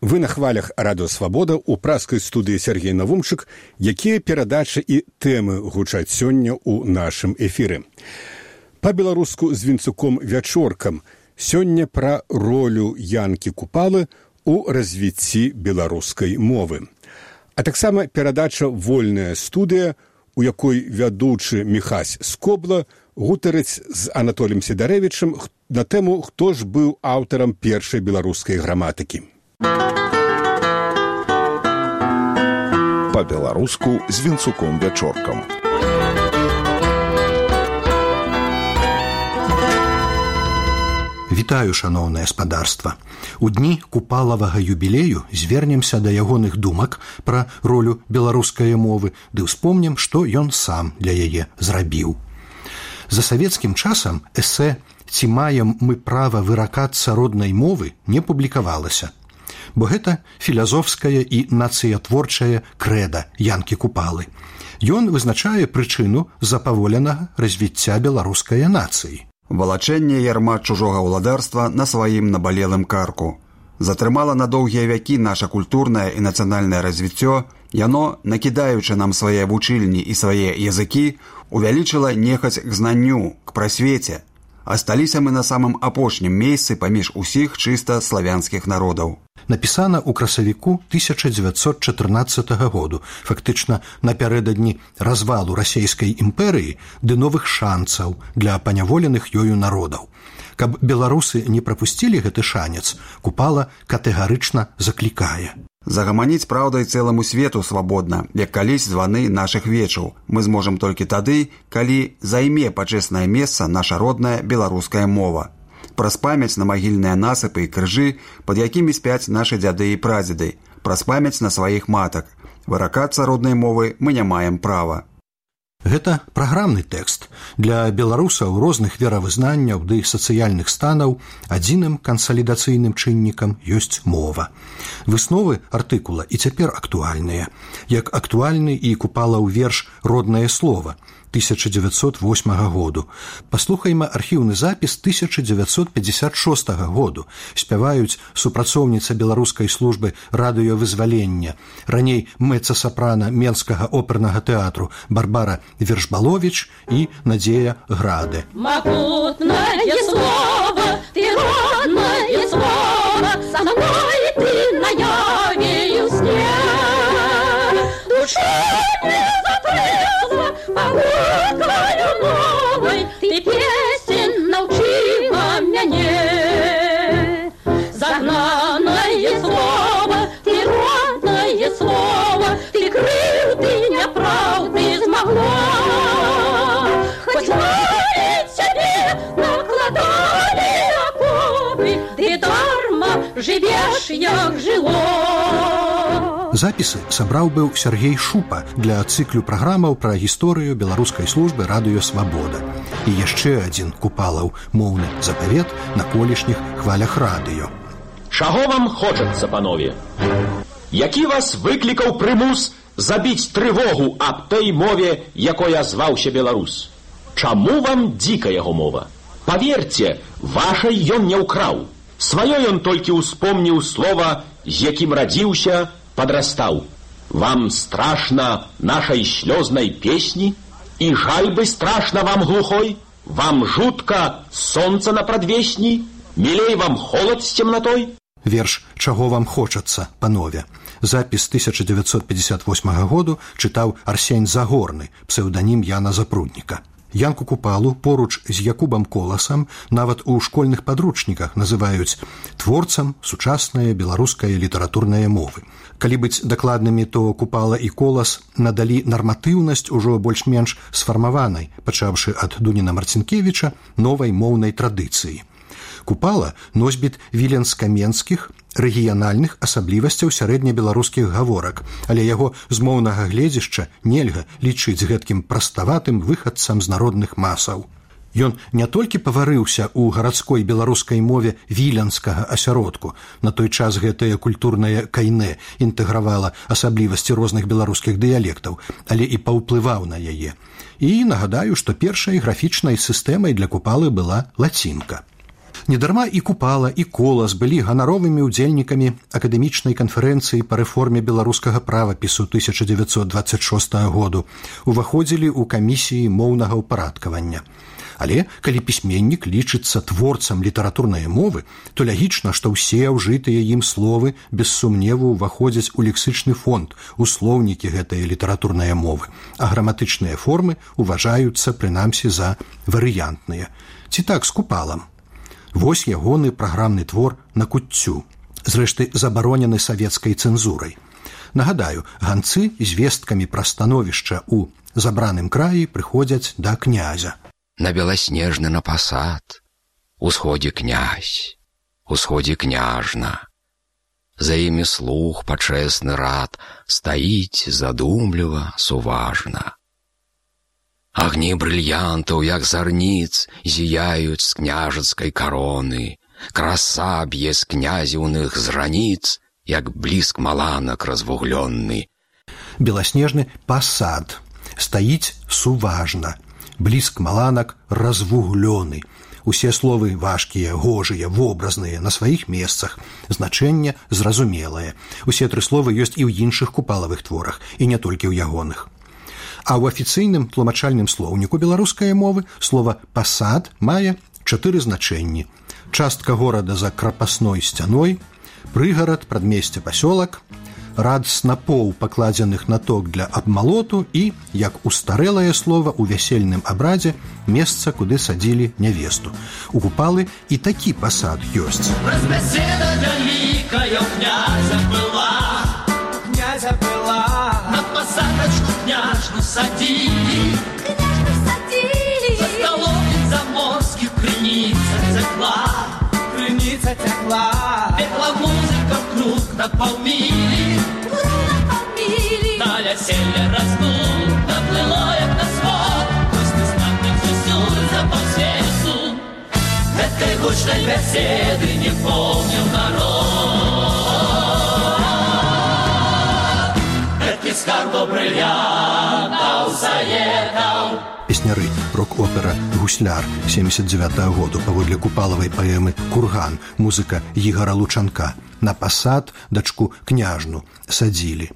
Вы на хвалях Радыё Свабода ў праскай студыі Сергей Навумчык, якія перадачы і тэмы гучаць сёння ў нашым эфіры. Па-беларуску з Вінцуком Вячоркам сёння пра ролю Янкі Купалы ў развіцці беларускай мовы. А таксама перадача «Вольная студыя», у якой вядучы Міхась Скобла гутарыць з Анатоліем Сідарэвічам на тэму, хто ж быў аўтарам першай беларускай граматыкі. Па-беларуску з Вінцуком Вячоркам. Вітаю, шаноўнае спадарства. У дні купалавага юбілею звернемся да ягоных думак пра ролю беларускай мовы ды ўспомнім, што ён сам для яе зрабіў. За савецкім часам эсэ «Ці маем мы права выракацца роднай мовы» не публікавалася, бо гэта філазофскае і нацыятворчае крэда Янкі Купалы. Ён вызначае прычыну запаволенага развіцця беларускай нацыі. Валачэнне ярма чужога ўладарства на сваім набалелым карку. Затрымала на доўгія вякі наша культурнае і нацыянальнае развіццё, яно, накідаючы нам свае вучыльні і свае языкі, увялічыла нехаць к знанню, к прасвеце. Асталіся мы на самым апошнім месцы паміж усіх чыста славянскіх народаў. Напісана ў красавіку 1914 году, фактычна напярэдадні развалу расійскай імперыі ды новых шанцаў для паняволеных ёю народаў. Каб беларусы не прапусцілі гэты шанец, Купала катэгарычна заклікае. Загаманіць праўдай цэламу свету свабодна, як калісь званы нашых вечаў. Мы зможам толькі тады, калі займе пачэснае месца наша родная беларуская мова. Праз памяць на магільныя насыпы і крыжы, пад якімі спяць нашы дзяды і прадзеды, праз памяць на сваіх матак. Выракацца роднай мовы мы не маем права. Гэта праграмны тэкст. Для беларусаў розных веравызнанняў ды сацыяльных станаў адзіным кансалідацыйным чыннікам ёсць мова. Высновы артыкула і цяпер актуальныя. Як актуальны і Купалаў верш «Роднае слова» 1908 году. Паслухайма архіўны запіс 1956 году. Спяваюць супрацоўніца беларускай службы радыёвызвалення, раней мэца-сапрана Менскага опернага тэатру Барбара Вершбаловіч і Надзея Граде. Могутное слово, ты родное слово, со мной ты наявию сне. Душа не закрыла погукою новой, ты песен научила мяне. Загнанное слово, ты родное слово, ты крылья неправды змогла. Хоть мы тебе накладали окопы, ты дарма живешь, як жило. Запісы сабраў быў Сергей Шупа для цыклю праграмаў пра гісторыю беларускай службы Радыё Свабода. І яшчэ адзін Купалаў моўны запавет на колішніх хвалях радыё. Чаго вам хочацца, панове? Які вас выклікаў прымус забіць трывогу аб той мове, якой азваўся беларус? Чаму вам дзіка яго мова? Паверце, вашай ён не ўкраў. Сваёй ён толькі ўспомніў слова, з якім радзіўся, подрастал. Вам страшно нашей слезной песни? И жаль бы страшно вам глухой? Вам жутко солнце на продвесни? Милей вам холод с темнотой? Верш «Чаго вам хочацца, панове». Запіс 1958 году чытаў Арсень Загорны, псеўданім Яна Запрудніка. Янку Купалу поруч з Якубам Коласам нават у школьных падручніках называюць творцам сучаснай беларускай літаратурнай мовы. Калі быць дакладнымі, то Купала і Колас надалі нарматыўнасць ужо больш-менш сфармаванай, пачаўшы ад Дуніна Марцінкевіча, новай моўнай традыцыі. Купала носьбіт віленска-менскіх рэгіянальных асаблівасцяў сярэднебеларускіх гаворак, але яго з моўнага гледзішча нельга лічыць гэткім праставатым выхадцам з народных масаў. Ён не толькі паварыўся ў гарадской беларускай мове віленскага асяродку, на той час гэтае культурнае кайнэ інтэгравала асаблівасці розных беларускіх дыялектаў, але і паўплываў на яе. І нагадаю, што першай графічнай сістэмай для Купалы была лацінка. Недарма і Купала, і Колас былі ганаровымі ўдзельнікамі акадэмічнай канферэнцыі па рэформе беларускага правапісу 1926 году, уваходзілі ў камісіі моўнага ўпарадкавання. Але калі пісьменнік лічыцца творцам літаратурнай мовы, то лягічна, што ўсе ўжытыя ім словы без сумневу ўваходзяць у лексычны фонд, у слоўнікі гэтай літаратурнай мовы, а граматычныя формы ўважаюцца прынамсі за варыянтныя. Ці так з Купалам? Вось ягоны праграмны твор «На куццю», зрэшты забаронены савецкай цэнзурай. Нагадаю, ганцы з весткамі пра становішча ў забраным краі прыходзяць да князя. На беласнежны на пасад, усходзе князь, усходзе княжна. За імі слух пачэсны рад стаіць задумліва, суважна. Агні брыльянтаў, як зарніц, зіяюць з княжацкай кароны. Краса б'е з князіўных зраніц, як бліск маланак развуглённы. Беласнежны пасад. Стаіць суважна. Бліск маланак развуглёны. Усе словы важкія, гожыя, вобразныя, на сваіх месцах. Значэнне зразумелае. Усе тры словы ёсць і ў іншых купалавых творах, і не толькі ў ягоных. А ў афіцыйным тлумачальным слоўніку беларускай мовы слова «пасад» мае 4 значэнні. Частка горада за крапасной сцяной, прыгарад, прадмесце, пасёлак, рад снапоў, пакладзеных на ток для абмалоту і, як устарэлае слова ў вясельным абрадзе, месца, куды садзілі нявесту. У Купалы і такі пасад ёсць. Разбеседа вялікая ў князя была, на посадочку княжну садили, за столом заморских крыница текла, пекла музыка круг на полмили, Таля селя раздул, доплыло як на свод, гости знатных весур за полсвету. Этой гучной беседы не помнил народ. Скарбо брыльянтаў заехаў. Песняры, рок-опера «Гусляр» 79-го году паводле купалавай паэмы «Курган», музыка Ігара Лучанка. На пасад дачку княжну садзілі.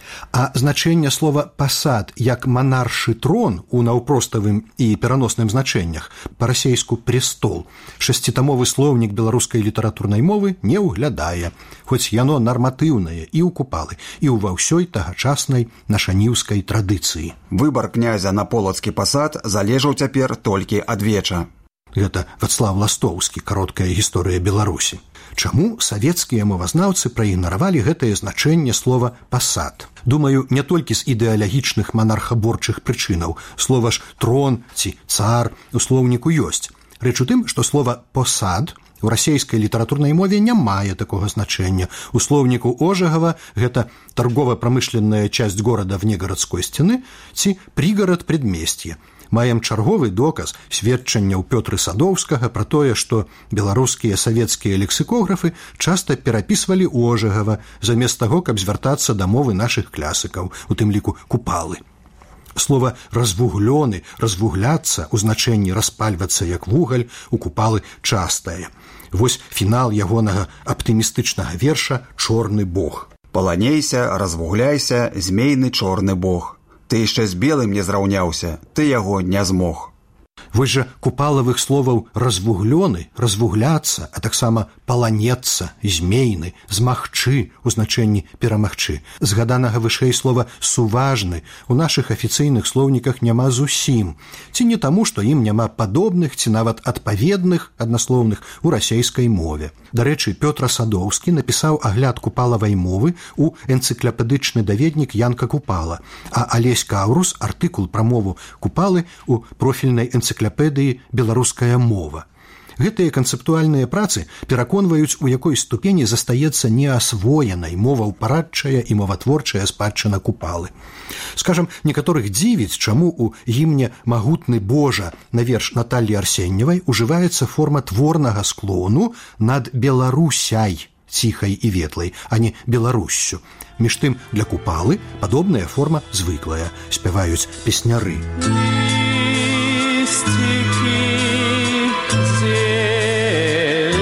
А значэнне слова «пасад» як манаршы трон у наўпроставым і пераносным значэннях, па-расейску «престол», шасцітамовы слоўнік беларускай літаратурнай мовы не ўглядае, хоць яно нарматыўнае і ў Купалы, і ўва ўсёй тагачаснай нашаніўскай традыцыі. Выбар князя на полацкі пасад залежаў цяпер толькі ад веча. Гэта Вацлаў Ластоўскі, кароткая гісторыя Беларусі. Чаму савецкія мовазнаўцы праігнаравалі гэтае значэнне слова «пасад»? Думаю, не толькі з ідэалагічных манархаборчых прычынаў. Слова ж «трон» ці «цар» у слоўніку ёсць. Рэч у тым, што слова «посад» у расейскай літаратурнай мове не мае такога значэння. У слоўніку Ожегава гэта торгово-прамышленная часть горада вне гарадской сцены ці прыгарад предмесця. Маем чарговы доказ сведчанняў Пётры Садоўскага пра тое, што беларускія савецкія лексікографы часта перапісвалі Ожегава замест таго, каб звяртацца да мовы нашых класікаў, у тым ліку Купалы. Слова «развуглёны», «развугляцца» у значэнні «распальвацца як вугаль» у Купалы частае. Вось фінал ягонага аптымістычнага верша «Чорны бог». «Паланейся, развугляйся, змейны чорны бог. Ты яшчэ з белым не зраўняўся, ты яго не змог». Вось жа купалавых словаў «развуглёны», «развугляцца», а таксама «паланецца», «змейны», «змагчы» у значэнні «перамагчы». Згаданага вышэй слова «суважны» у нашых афіцыйных слоўніках няма зусім. Ці не таму, што ім няма падобных ці нават адпаведных аднаслоўных у расейскай мове. Дарэчы, Пётр Садоўскі напісаў агляд купалавай мовы у энцыклапедычны даведнік Янка Купала, а Алесь Каўрус артыкул пра мову Купалы у профільнай энцыклапедыі «Беларуская мова». Гэтыя канцэптуальныя працы пераконваюць, у якой ступені застаецца неасвоенай моваўпарадчая і моватворчая спадчына Купалы. Скажам, некаторых дзівіць, чаму у гімне «Магутны Божа» на верш Наталлі Арсеньевай ужываецца форма творнага склону над Беларусяй, ціхай і ветлай, а не Беларуссю. Між тым, для Купалы падобная форма звыклая, спяваюць песняры. Листики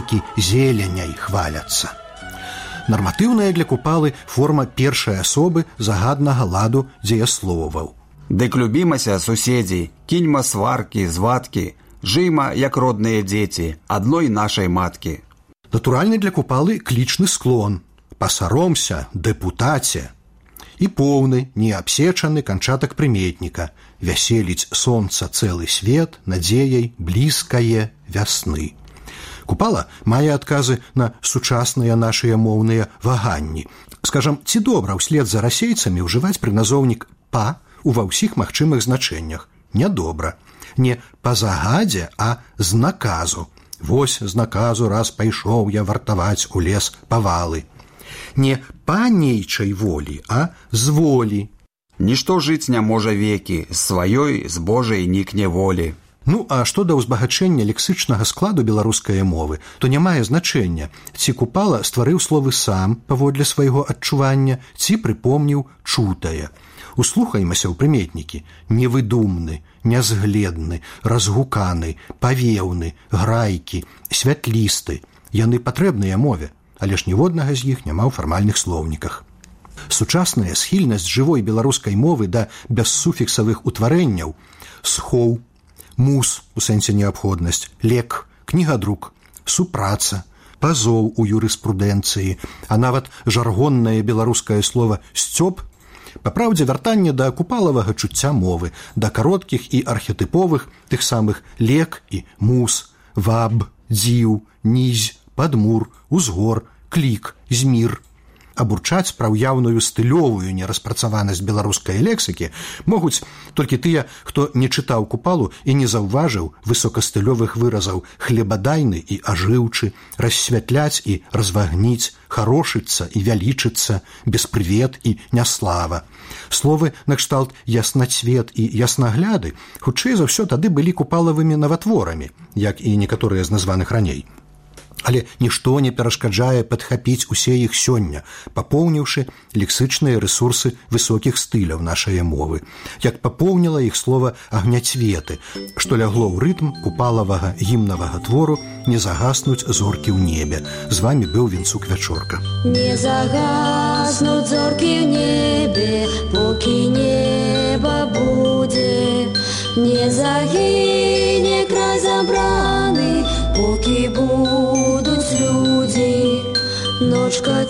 толькі зеляняй хваляцца. Нарматыўная для купалы форма першай асобы загаднага ладу дзеясловаў. Дык любімася, суседзі, кіньма сваркі, звадкі, жыйма, як родныя дзеці, адной нашай маткі. Натуральны для купалы клічны склон. Пасаромся, дэпутаце. І поўны, неабсечаны канчатак прыметніка. Вяселіць сонца цэлы свет надзеяй блізкае вясны. Купала мае адказы на сучасныя нашыя моўныя ваганні. Скажам, ці добра ўслед за расейцамі ўжываць прыназоўнік «па» ува ўсіх магчымых значэннях? Нядобра. Не па загадзе, а з наказу. Вось з наказу раз пайшоў я вартаваць у лес павалы. Не па нейчай волі, а з волі. Нішто жыць не можа векі, з сваёй, з Божай нікне волі. Ну, а што да ўзбагачэння лексычнага складу беларускай мовы, то не мае значэння, ці купала стварыў словы сам паводле свайго адчування, ці прыпомніў чутае. Услухаймася ў прыметнікі: невыдумны, нязгледны, разгуканы, павеўны, грайкі, святлісты. Яны патрэбныя мове, але ж ніводнага з іх няма ў фармальных слоўніках. Сучасная схільнасць жывой беларускай мовы да бессуфіксавых утварэнняў — схоў, мус у сэнсе неабходнасць, лек, кнігадрук, супраца, пазоў у юрыспрудэнцыі, а нават жаргоннае беларускае слова «сцёб» па праўдзе вяртанне да купалавага чуцця мовы, да кароткіх і архетыповых тых самых лек і мус, ваб, дзіў, нізь, падмур, узгор, клік, змір. Абурчаць пра ўяўную стылёвую нераспрацаванасць беларускай лексікі могуць толькі тыя, хто не чытаў купалу і не заўважыў высокастылёвых выразаў хлебадайны і ажыўчы, рассвятляць і развагніць, харошыцца і вялічыцца, беспрывет і няслава. Словы накшталт яснацвет і яснагляды хутчэй за ўсё тады былі купалавымі наватворамі, як і некаторыя з названых раней. Але нішто не перашкаджае падхапіць усе іх сёння, папоўніўшы лексычныя рэсурсы высокіх стыляў нашай мовы, як папоўніла іх слова агняцветы, што лягло ў рытм купалавага гімнавага твору «Не загаснуць зоркі ў небе». З вамі быў Вінцук Вячорка. Не загаснуць зоркі ў небе, покі неба будзе, не загіне край забраны, поки будуть люди. Ночка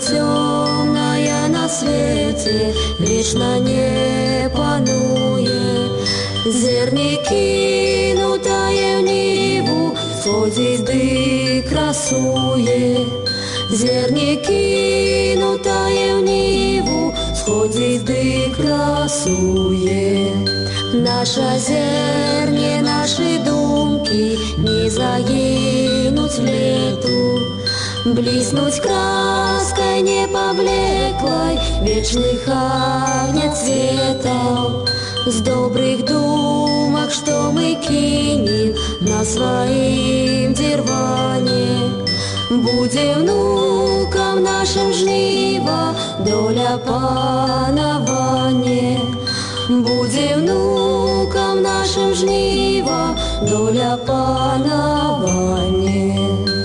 темная на свете вечно не пануе. Зерни кинутое в небу сходит ды красуе. Зерни кинутое в небу сходит ды красуе. Наша зерне, наши думки не загинуть лету, блеснуть краской не поблеклой вечных огнецветов. С добрых думок, что мы кинем на своим дерване, будем внукам нашим жнива, доля панования. Будем внукам нашим жнива, доля панования.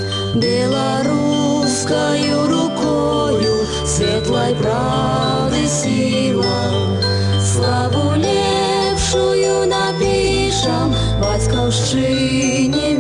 Белорусскою рукою светлой правды сила, славу лепшую напишем батьківщині